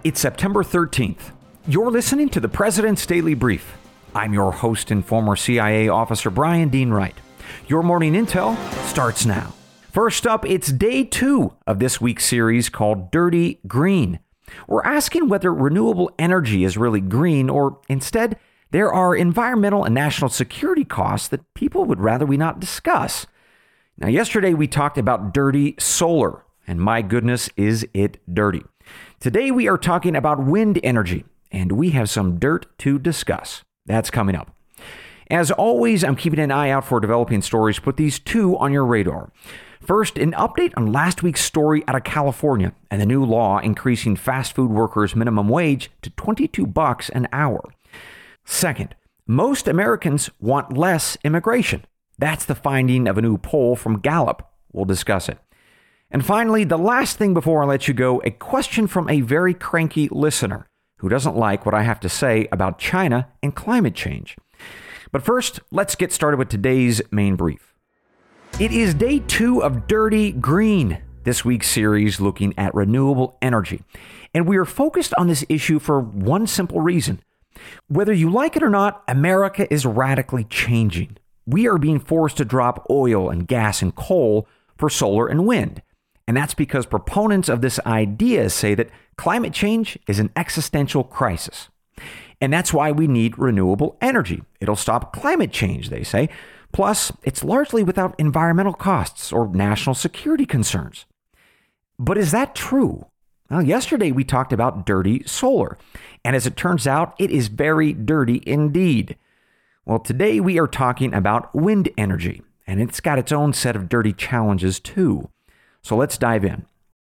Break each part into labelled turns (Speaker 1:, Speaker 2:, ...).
Speaker 1: It's September 13th. You're listening to the President's Daily Brief. I'm your host and former CIA officer, Brian Dean Wright. Your morning intel starts now. First up, it's day 2 of this week's series called Dirty Green. We're asking whether renewable energy is really green or instead there are environmental and national security costs that people would rather we not discuss. Now, yesterday we talked about dirty solar, and my goodness, is it dirty. Today we are talking about wind energy, and we have some dirt to discuss. That's coming up. As always, I'm keeping an eye out for developing stories. Put these 2 on your radar. First, an update on last week's story out of California and the new law increasing fast food workers' minimum wage to $22 an hour. Second, most Americans want less immigration. That's the finding of a new poll from Gallup. We'll discuss it. And finally, the last thing before I let you go, a question from a very cranky listener who doesn't like what I have to say about China and climate change. But first, let's get started with today's main brief. It is day 2 of Dirty Green, this week's series looking at renewable energy. And we are focused on this issue for one simple reason. Whether you like it or not, America is radically changing. We are being forced to drop oil and gas and coal for solar and wind. And that's because proponents of this idea say that climate change is an existential crisis. And that's why we need renewable energy. It'll stop climate change, they say. Plus, it's largely without environmental costs or national security concerns. But is that true? Well, yesterday we talked about dirty solar. And as it turns out, it is very dirty indeed. Well, today we are talking about wind energy. And it's got its own set of dirty challenges too. So let's dive in.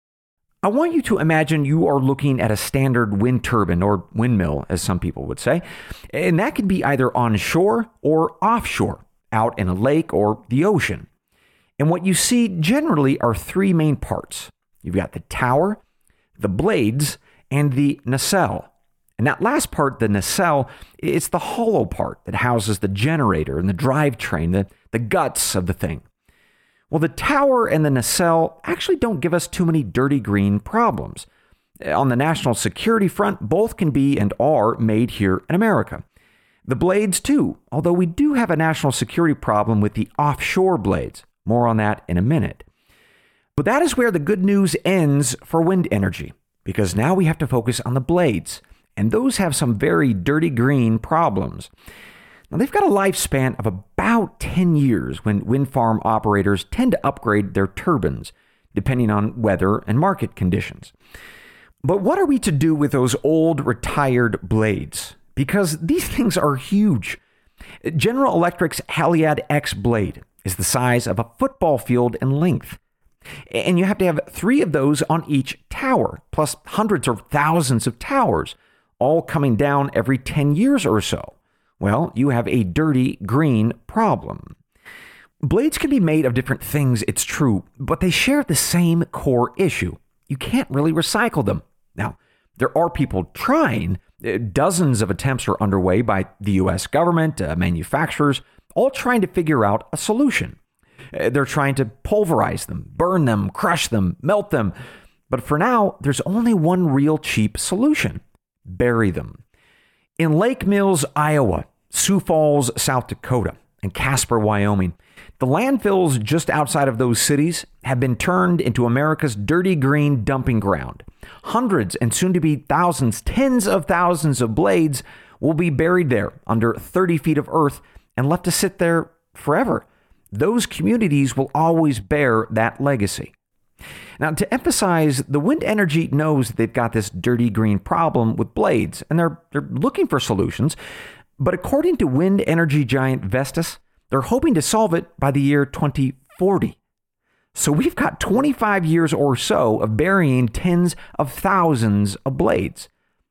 Speaker 1: I want you to imagine you are looking at a standard wind turbine or windmill, as some people would say. And that could be either onshore or offshore, out in a lake or the ocean. And what you see generally are 3 main parts. You've got the tower, the blades, and the nacelle. And that last part, the nacelle, it's the hollow part that houses the generator and the drivetrain, the guts of the thing. Well, the tower and the nacelle actually don't give us too many dirty green problems. On the national security front, both can be and are made here in America. The blades too, although we do have a national security problem with the offshore blades. More on that in a minute. But that is where the good news ends for wind energy, because now we have to focus on the blades, and those have some very dirty green problems. Now, they've got a lifespan of about 10 years when wind farm operators tend to upgrade their turbines, depending on weather and market conditions. But what are we to do with those old retired blades? Because these things are huge. General Electric's Haliade X blade is the size of a football field in length. And you have to have 3 of those on each tower, plus hundreds or thousands of towers, all coming down every 10 years or so. Well, you have a dirty green problem. Blades can be made of different things, it's true, but they share the same core issue. You can't really recycle them. Now, there are people trying. Dozens of attempts are underway by the U.S. government, manufacturers, all trying to figure out a solution. They're trying to pulverize them, burn them, crush them, melt them. But for now, there's only one real cheap solution: bury them. In Lake Mills, Iowa, Sioux Falls, South Dakota, and Casper, Wyoming, the landfills just outside of those cities have been turned into America's dirty green dumping ground. Hundreds and soon to be thousands, tens of thousands of blades will be buried there under 30 feet of earth and left to sit there forever. Those communities will always bear that legacy. Now, to emphasize, the wind energy knows that they've got this dirty green problem with blades, and they're looking for solutions. But according to wind energy giant Vestas, they're hoping to solve it by the year 2040. So we've got 25 years or so of burying tens of thousands of blades.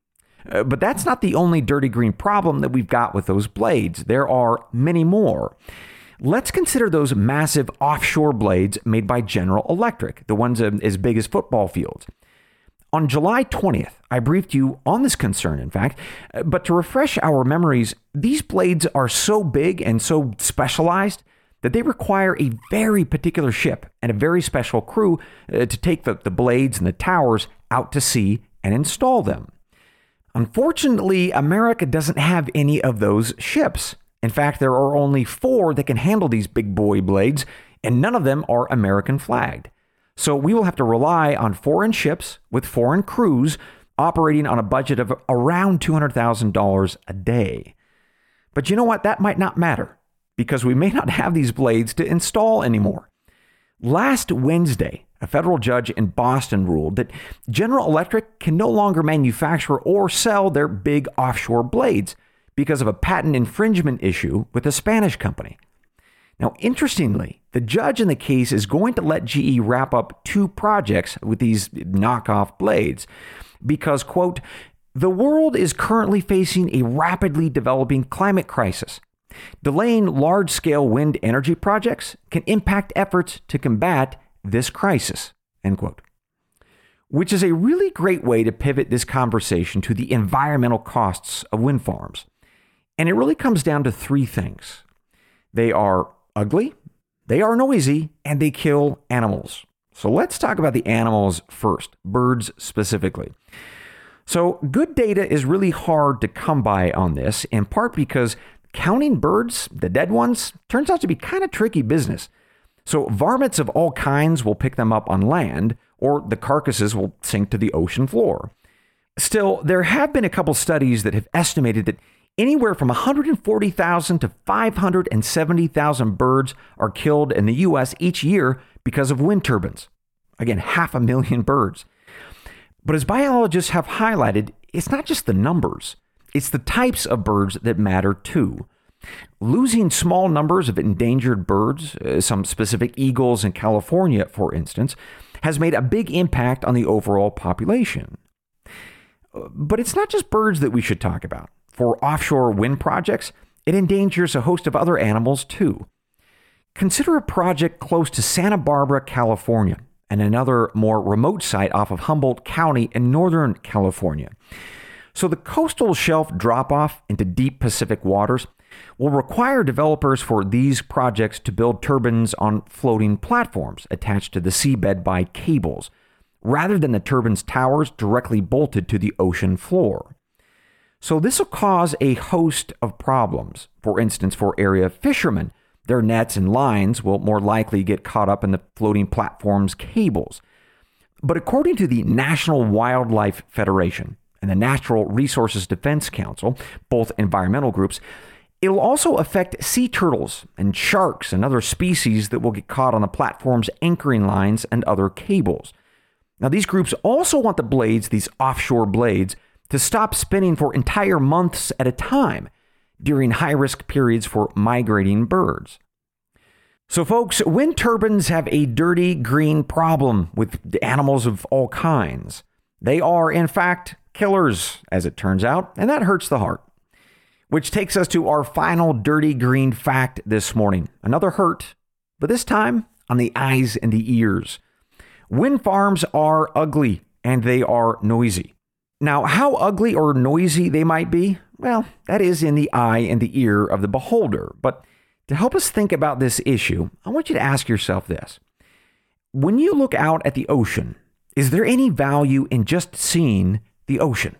Speaker 1: But that's not the only dirty green problem that we've got with those blades. There are many more. Let's consider those massive offshore blades made by General Electric, the ones as big as football fields. On July 20th, I briefed you on this concern, in fact, but to refresh our memories, these blades are so big and so specialized that they require a very particular ship and a very special crew to take the blades and the towers out to sea and install them. Unfortunately, America doesn't have any of those ships. In fact, there are only 4 that can handle these big boy blades, and none of them are American flagged. So we will have to rely on foreign ships with foreign crews operating on a budget of around $200,000 a day. But you know what? That might not matter because we may not have these blades to install anymore. Last Wednesday, a federal judge in Boston ruled that General Electric can no longer manufacture or sell their big offshore blades because of a patent infringement issue with a Spanish company. Now, interestingly, the judge in the case is going to let GE wrap up 2 projects with these knockoff blades because, quote, the world is currently facing a rapidly developing climate crisis. Delaying large-scale wind energy projects can impact efforts to combat this crisis, end quote. Which is a really great way to pivot this conversation to the environmental costs of wind farms. And it really comes down to 3 things. They are ugly, they are noisy, and they kill animals. So let's talk about the animals first, birds specifically. So good data is really hard to come by on this, in part because counting birds, the dead ones, turns out to be kind of tricky business. So varmints of all kinds will pick them up on land, or the carcasses will sink to the ocean floor. Still, there have been a couple studies that have estimated that anywhere from 140,000 to 570,000 birds are killed in the U.S. each year because of wind turbines. Again, 500,000 birds. But as biologists have highlighted, it's not just the numbers. It's the types of birds that matter too. Losing small numbers of endangered birds, some specific eagles in California, for instance, has made a big impact on the overall population. But it's not just birds that we should talk about. For offshore wind projects, it endangers a host of other animals too. Consider a project close to Santa Barbara, California, and another more remote site off of Humboldt County in Northern California. So the coastal shelf drop-off into deep Pacific waters will require developers for these projects to build turbines on floating platforms attached to the seabed by cables, rather than the turbine's towers directly bolted to the ocean floor. So this will cause a host of problems. For instance, for area fishermen, their nets and lines will more likely get caught up in the floating platform's cables. But according to the National Wildlife Federation and the Natural Resources Defense Council, both environmental groups, it'll also affect sea turtles and sharks and other species that will get caught on the platform's anchoring lines and other cables. Now, these groups also want the blades, these offshore blades, to stop spinning for entire months at a time during high-risk periods for migrating birds. So folks, wind turbines have a dirty green problem with animals of all kinds. They are, in fact, killers, as it turns out, and that hurts the heart. Which takes us to our final dirty green fact this morning. Another hurt, but this time on the eyes and the ears. Wind farms are ugly and they are noisy. Now, how ugly or noisy they might be, well, that is in the eye and the ear of the beholder. But to help us think about this issue, I want you to ask yourself this. When you look out at the ocean, is there any value in just seeing the ocean?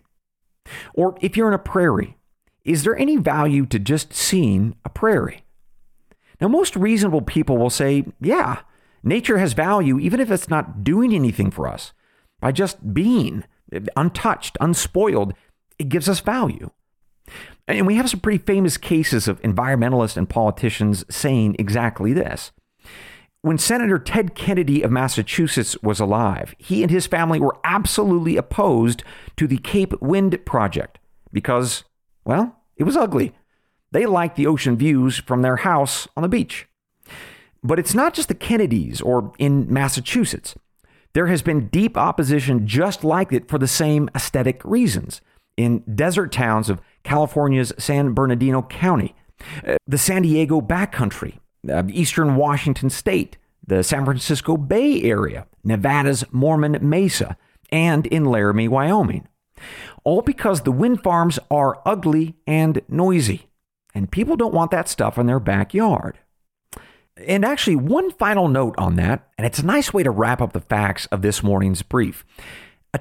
Speaker 1: Or if you're in a prairie, is there any value to just seeing a prairie? Now, most reasonable people will say, yeah, nature has value even if it's not doing anything for us. By just being untouched, unspoiled, it gives us value. And we have some pretty famous cases of environmentalists and politicians saying exactly this. When Senator Ted Kennedy of Massachusetts was alive, he and his family were absolutely opposed to the Cape Wind project because, well, it was ugly. They liked the ocean views from their house on the beach. But it's not just the Kennedys or in Massachusetts. There has been deep opposition just like it for the same aesthetic reasons in desert towns of California's San Bernardino County, the San Diego backcountry, eastern Washington state, the San Francisco Bay Area, Nevada's Mormon Mesa, and in Laramie, Wyoming. All because the wind farms are ugly and noisy, and people don't want that stuff in their backyard. And actually, one final note on that, and it's a nice way to wrap up the facts of this morning's brief. A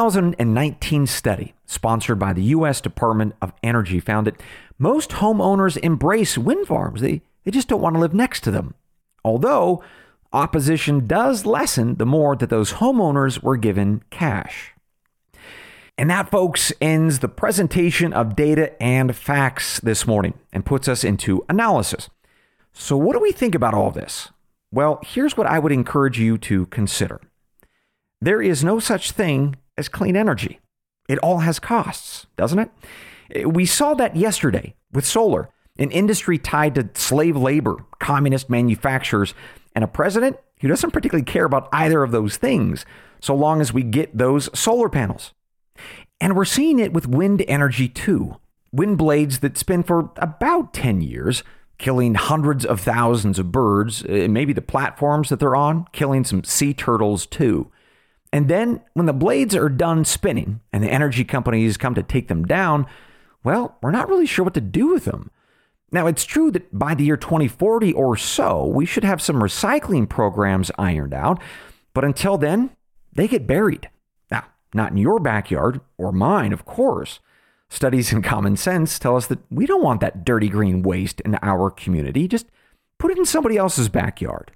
Speaker 1: 2019 study sponsored by the U.S. Department of Energy found that most homeowners embrace wind farms. They just don't want to live next to them. Although opposition does lessen the more that those homeowners were given cash. And that, folks, ends the presentation of data and facts this morning and puts us into analysis. So what do we think about all this? Well, here's what I would encourage you to consider. There is no such thing as clean energy. It all has costs, doesn't it? We saw that yesterday with solar, an industry tied to slave labor, communist manufacturers, and a president who doesn't particularly care about either of those things, so long as we get those solar panels. And we're seeing it with wind energy too. Wind blades that spin for about 10 years, killing hundreds of thousands of birds, maybe the platforms that they're on, killing some sea turtles too. And then when the blades are done spinning and the energy companies come to take them down, well, we're not really sure what to do with them. Now, it's true that by the year 2040 or so, we should have some recycling programs ironed out, but until then, they get buried. Now, not in your backyard or mine, of course. Studies in common sense tell us that we don't want that dirty green waste in our community. Just put it in somebody else's backyard.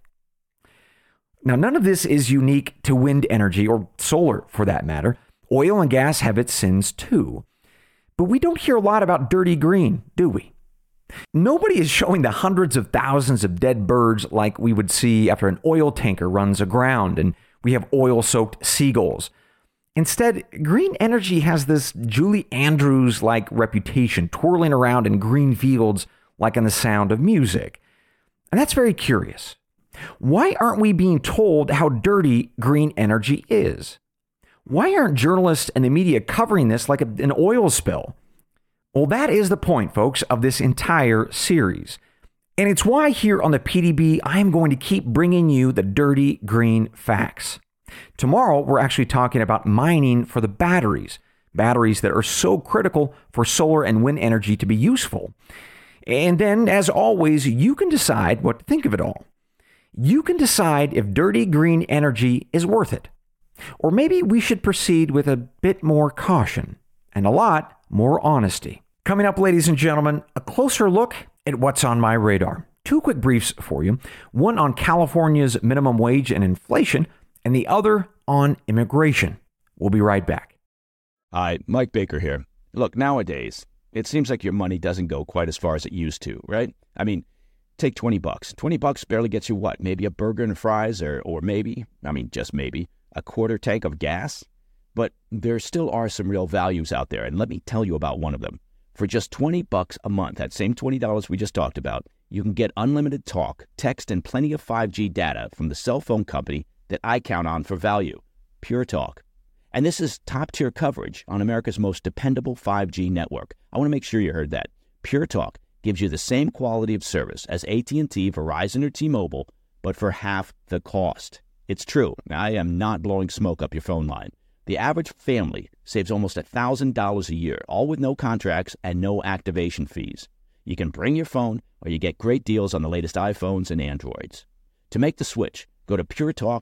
Speaker 1: Now, none of this is unique to wind energy or solar for that matter. Oil and gas have its sins too. But we don't hear a lot about dirty green, do we? Nobody is showing the hundreds of thousands of dead birds like we would see after an oil tanker runs aground and we have oil-soaked seagulls. Instead, green energy has this Julie Andrews-like reputation, twirling around in green fields like in The Sound of Music. And that's very curious. Why aren't we being told how dirty green energy is? Why aren't journalists and the media covering this like an oil spill? Well, that is the point, folks, of this entire series. And it's why here on the PDB, I'm going to keep bringing you the dirty green facts. Tomorrow, we're actually talking about mining for the batteries that are so critical for solar and wind energy to be useful. And then, as always, you can decide what to think of it all. You can decide if dirty green energy is worth it. Or maybe we should proceed with a bit more caution and a lot more honesty. Coming up, ladies and gentlemen, a closer look at what's on my radar. Two quick briefs for you. One on California's minimum wage and inflation, and the other on immigration. We'll be right back.
Speaker 2: Hi, Mike Baker here. Look, nowadays, it seems like your money doesn't go quite as far as it used to, right? I mean, take $20. $20 barely gets you what? Maybe a burger and fries or maybe, just maybe, a quarter tank of gas? But there still are some real values out there, and let me tell you about one of them. For just $20 a month, that same $20 we just talked about, you can get unlimited talk, text, and plenty of 5G data from the cell phone company that I count on for value, Pure Talk. And this is top-tier coverage on America's most dependable 5G network. I want to make sure you heard that. Pure Talk gives you the same quality of service as AT&T, Verizon, or T-Mobile, but for half the cost. It's true. I am not blowing smoke up your phone line. The average family saves almost $1,000 a year, all with no contracts and no activation fees. You can bring your phone, or you get great deals on the latest iPhones and Androids. To make the switch, go to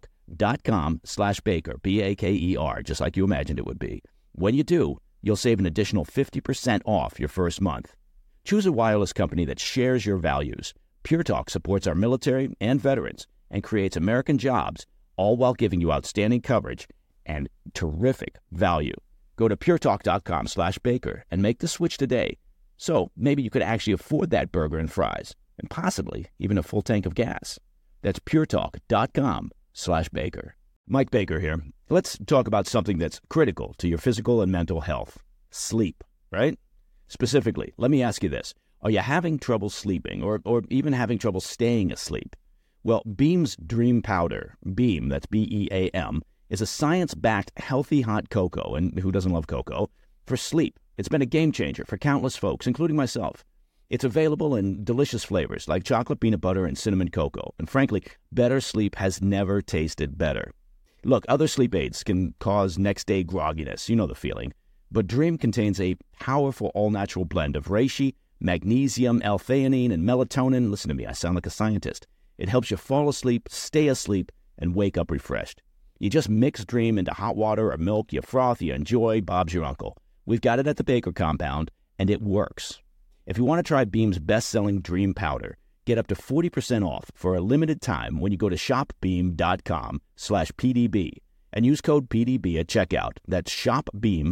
Speaker 2: puretalk.com/Baker, B-A-K-E-R, just like you imagined it would be. When you do, you'll save an additional 50% off your first month. Choose a wireless company that shares your values. Pure Talk supports our military and veterans and creates American jobs, all while giving you outstanding coverage and terrific value. Go to puretalk.com/Baker and make the switch today. So maybe you could actually afford that burger and fries and possibly even a full tank of gas. That's puretalk.com/Baker. Mike Baker here. Let's talk about something that's critical to your physical and mental health. Sleep, right? Specifically, let me ask you this. Are you having trouble sleeping or even having trouble staying asleep? Well, Beam's Dream Powder, Beam, that's B-E-A-M, is a science-backed healthy hot cocoa, and who doesn't love cocoa, for sleep. It's been a game changer for countless folks, including myself. It's available in delicious flavors like chocolate, peanut butter, and cinnamon cocoa. And frankly, better sleep has never tasted better. Look, other sleep aids can cause next-day grogginess. You know the feeling. But Dream contains a powerful all-natural blend of reishi, magnesium, L-theanine, and melatonin. Listen to me, I sound like a scientist. It helps you fall asleep, stay asleep, and wake up refreshed. You just mix Dream into hot water or milk, you froth, you enjoy, Bob's your uncle. We've got it at the Baker compound, and it works. If you want to try Beam's best-selling Dream Powder, get up to 40% off for a limited time when you go to shopbeam.com/PDB and use code PDB at checkout. That's shopbeam,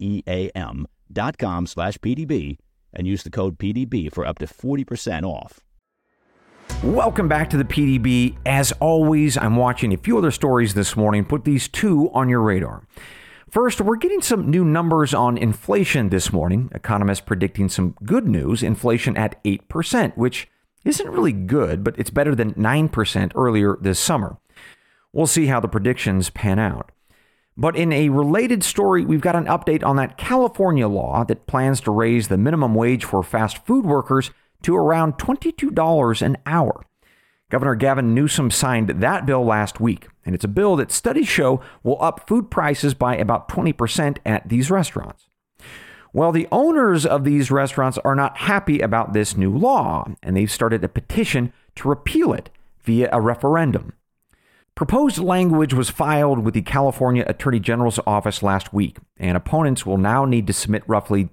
Speaker 2: BEAM.com/PDB, and use the code PDB for up to 40% off.
Speaker 1: Welcome back to the PDB. As always, I'm watching a few other stories this morning. Put these two on your radar. First, we're getting some new numbers on inflation this morning. Economists predicting some good news. Inflation at 8%, which isn't really good, but it's better than 9% earlier this summer. We'll see how the predictions pan out. But in a related story, we've got an update on that California law that plans to raise the minimum wage for fast food workers to around $22 an hour. Governor Gavin Newsom signed that bill last week, and it's a bill that studies show will up food prices by about 20% at these restaurants. Well, the owners of these restaurants are not happy about this new law, and they've started a petition to repeal it via a referendum. Proposed language was filed with the California Attorney General's office last week, and opponents will now need to submit roughly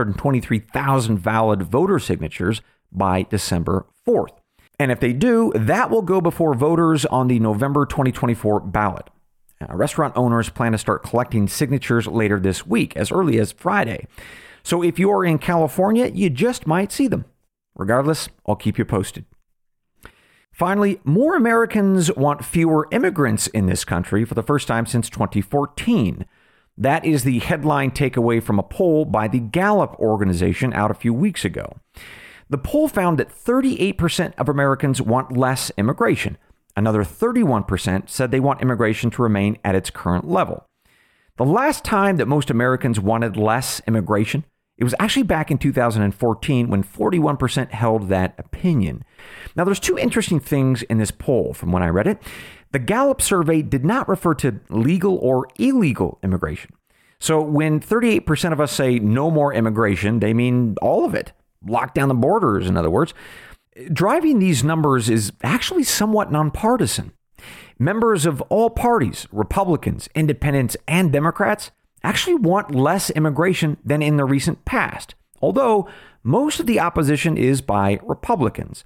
Speaker 1: 623,000 valid voter signatures by December 4th. And if they do, that will go before voters on the November 2024 ballot. Restaurant owners plan to start collecting signatures later this week, as early as Friday. So if you're in California, you just might see them. Regardless, I'll keep you posted. Finally, more Americans want fewer immigrants in this country for the first time since 2014. That is the headline takeaway from a poll by the Gallup organization out a few weeks ago. The poll found that 38% of Americans want less immigration. Another 31% said they want immigration to remain at its current level. The last time that most Americans wanted less immigration, it was actually back in 2014 when 41% held that opinion. Now, there's two interesting things in this poll from when I read it. The Gallup survey did not refer to legal or illegal immigration. So when 38% of us say no more immigration, they mean all of it. Lock down the borders, in other words. Driving these numbers is actually somewhat nonpartisan. Members of all parties, Republicans, Independents, and Democrats, actually want less immigration than in the recent past, although most of the opposition is by Republicans.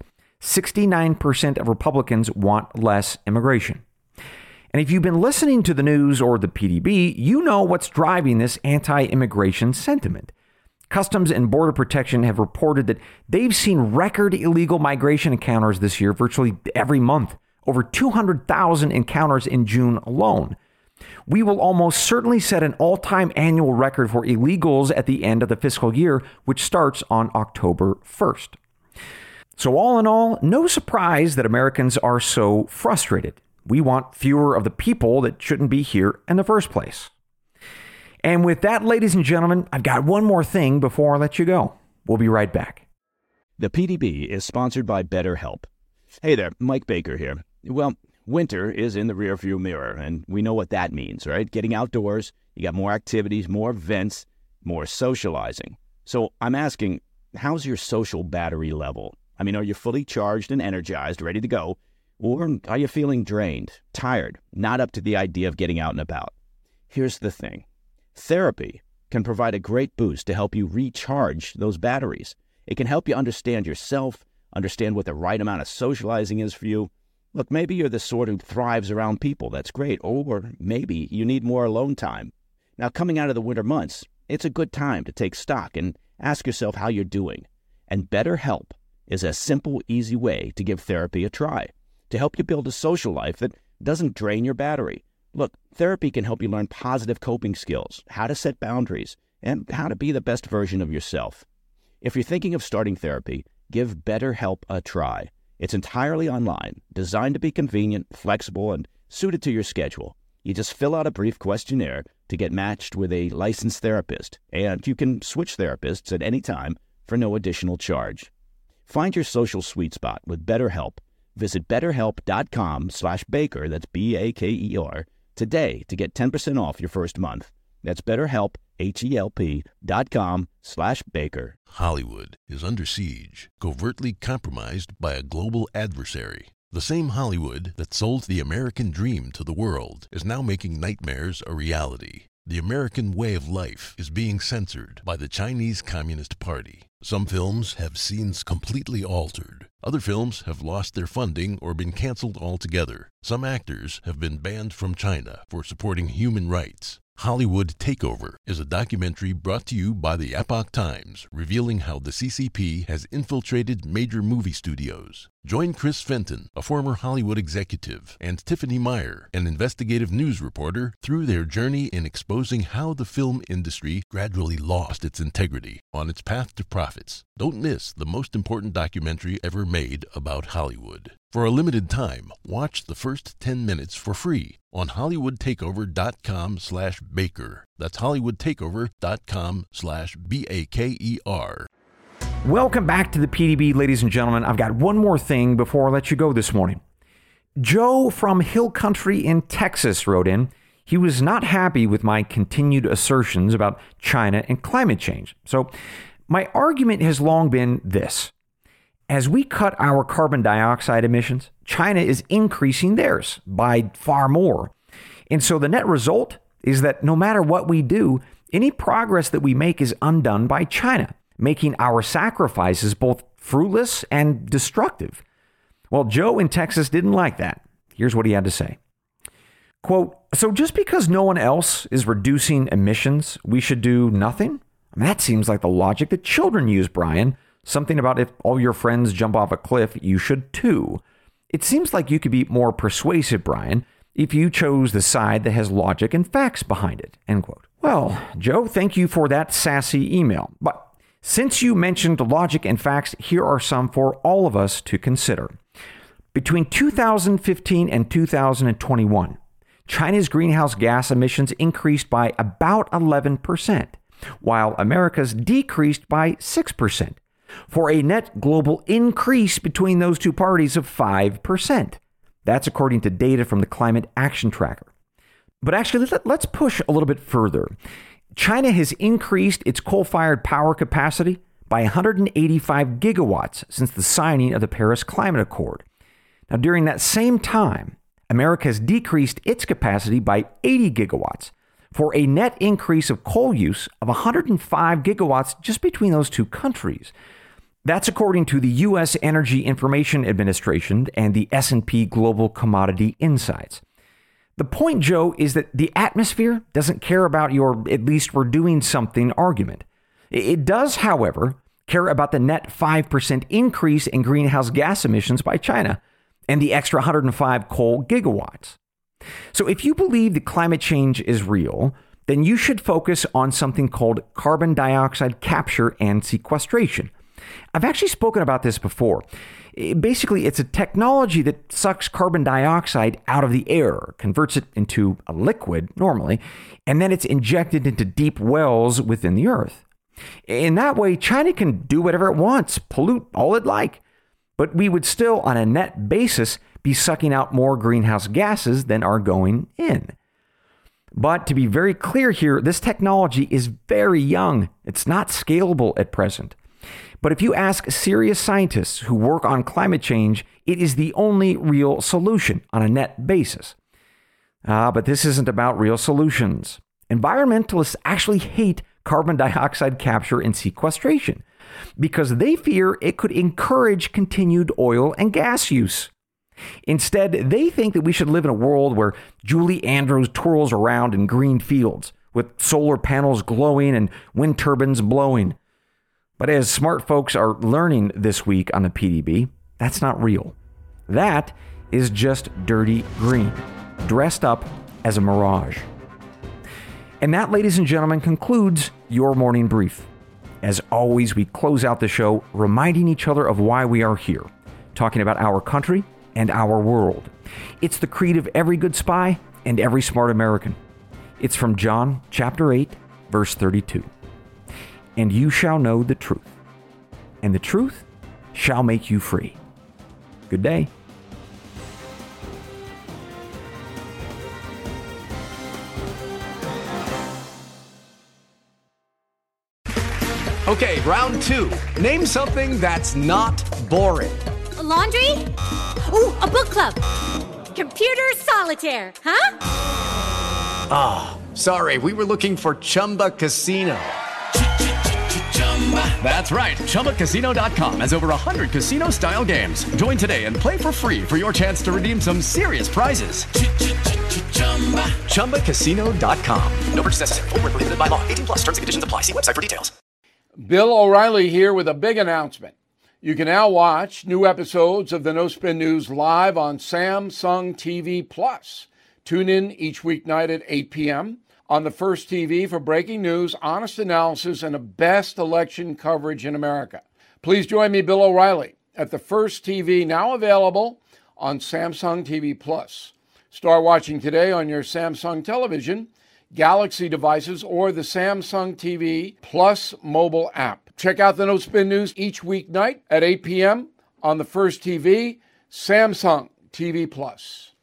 Speaker 1: 69% of Republicans want less immigration. And if you've been listening to the news or the PDB, you know what's driving this anti-immigration sentiment. Customs and Border Protection have reported that they've seen record illegal migration encounters this year virtually every month, over 200,000 encounters in June alone. We will almost certainly set an all-time annual record for illegals at the end of the fiscal year, which starts on October 1st. So all in all, no surprise that Americans are so frustrated. We want fewer of the people that shouldn't be here in the first place. And with that, ladies and gentlemen, I've got one more thing before I let you go. We'll be right back.
Speaker 2: The PDB is sponsored by BetterHelp. Hey there, Mike Baker here. Well, winter is in the rearview mirror, and we know what that means, right? Getting outdoors, you got more activities, more events, more socializing. So I'm asking, how's your social battery level? I mean, are you fully charged and energized, ready to go? Or are you feeling drained, tired, not up to the idea of getting out and about? Here's the thing. Therapy can provide a great boost to help you recharge those batteries. It can help you understand yourself, understand what the right amount of socializing is for you. Look, maybe you're the sort who thrives around people. That's great. Or maybe you need more alone time. Now, coming out of the winter months, it's a good time to take stock and ask yourself how you're doing. And BetterHelp is a simple, easy way to give therapy a try, to help you build a social life that doesn't drain your battery. Look, therapy can help you learn positive coping skills, how to set boundaries, and how to be the best version of yourself. If you're thinking of starting therapy, give BetterHelp a try. It's entirely online, designed to be convenient, flexible, and suited to your schedule. You just fill out a brief questionnaire to get matched with a licensed therapist, and you can switch therapists at any time for no additional charge. Find your social sweet spot with BetterHelp. Visit BetterHelp.com/Baker, that's BAKER, today to get 10% off your first month. That's BetterHelp, HELP.com/Baker.
Speaker 3: Hollywood is under siege, covertly compromised by a global adversary. The same Hollywood that sold the American dream to the world is now making nightmares a reality. The American way of life is being censored by the Chinese Communist Party. Some films have scenes completely altered. Other films have lost their funding or been canceled altogether. Some actors have been banned from China for supporting human rights. Hollywood Takeover is a documentary brought to you by the Epoch Times, revealing how the CCP has infiltrated major movie studios. Join Chris Fenton, a former Hollywood executive, and Tiffany Meyer, an investigative news reporter, through their journey in exposing how the film industry gradually lost its integrity on its path to profits. Don't miss the most important documentary ever made about Hollywood. For a limited time, watch the first 10 minutes for free on HollywoodTakeover.com/Baker. That's HollywoodTakeover.com/BAKER.
Speaker 1: Welcome back to the PDB, ladies and gentlemen. I've got one more thing before I let you go this morning. Joe from Hill Country in Texas wrote in. He was not happy with my continued assertions about China and climate change. So my argument has long been this. As we cut our carbon dioxide emissions, China is increasing theirs by far more. And so the net result is that no matter what we do, any progress that we make is undone by China, making our sacrifices both fruitless and destructive. Well, Joe in Texas didn't like that. Here's what he had to say. Quote, so just because no one else is reducing emissions, we should do nothing? I mean, that seems like the logic that children use, Brian. Something about if all your friends jump off a cliff, you should too. It seems like you could be more persuasive, Brian, if you chose the side that has logic and facts behind it. End quote. Well, Joe, thank you for that sassy email. But since you mentioned logic and facts, here are some for all of us to consider. Between 2015 and 2021, China's greenhouse gas emissions increased by about 11%, while America's decreased by 6%. For a net global increase between those two parties of 5%. That's according to data from the Climate Action Tracker. But actually, let's push a little bit further. China has increased its coal-fired power capacity by 185 gigawatts since the signing of the Paris Climate Accord. Now, during that same time, America has decreased its capacity by 80 gigawatts for a net increase of coal use of 105 gigawatts just between those two countries. That's according to the U.S. Energy Information Administration and the S&P Global Commodity Insights. The point, Joe, is that the atmosphere doesn't care about your at least we're doing something argument. It does, however, care about the net 5% increase in greenhouse gas emissions by China and the extra 105 coal gigawatts. So if you believe that climate change is real, then you should focus on something called carbon dioxide capture and sequestration. I've actually spoken about this before. Basically, it's a technology that sucks carbon dioxide out of the air, converts it into a liquid normally, and then it's injected into deep wells within the earth. In that way, China can do whatever it wants, pollute all it like, but we would still, on a net basis, be sucking out more greenhouse gases than are going in. But to be very clear here, this technology is very young. It's not scalable at present. But if you ask serious scientists who work on climate change, it is the only real solution on a net basis. But this isn't about real solutions. Environmentalists actually hate carbon dioxide capture and sequestration because they fear it could encourage continued oil and gas use. Instead, they think that we should live in a world where Julie Andrews twirls around in green fields with solar panels glowing and wind turbines blowing. But as smart folks are learning this week on the PDB, that's not real. That is just dirty green, dressed up as a mirage. And that, ladies and gentlemen, concludes your morning brief. As always, we close out the show reminding each other of why we are here, talking about our country and our world. It's the creed of every good spy and every smart American. It's from John chapter 8, verse 32. And you shall know the truth, and the truth shall make you free. Good day.
Speaker 4: Okay, round two. Name something that's not boring.
Speaker 5: A laundry?
Speaker 4: Ooh, a book club. Computer solitaire, huh?
Speaker 5: Ah, oh, sorry, we were looking for Chumba Casino. That's right, ChumbaCasino.com has over 100 casino-style games. Join today and play for free for your chance to redeem some serious prizes. ChumbaCasino.com. No purchase necessary. Void where prohibited by law. 18+. Terms and conditions apply. See website for details.
Speaker 6: Bill O'Reilly here with a big announcement. You can now watch new episodes of the No Spin News live on Samsung TV Plus. Tune in each weeknight at 8 p.m. on the First TV for breaking news, honest analysis, and the best election coverage in America. Please join me, Bill O'Reilly, at the First TV, now available on Samsung TV Plus. Start watching today on your Samsung television, Galaxy devices, or the Samsung TV Plus mobile app. Check out the No Spin News each weeknight at 8 p.m. on the First TV, Samsung TV Plus.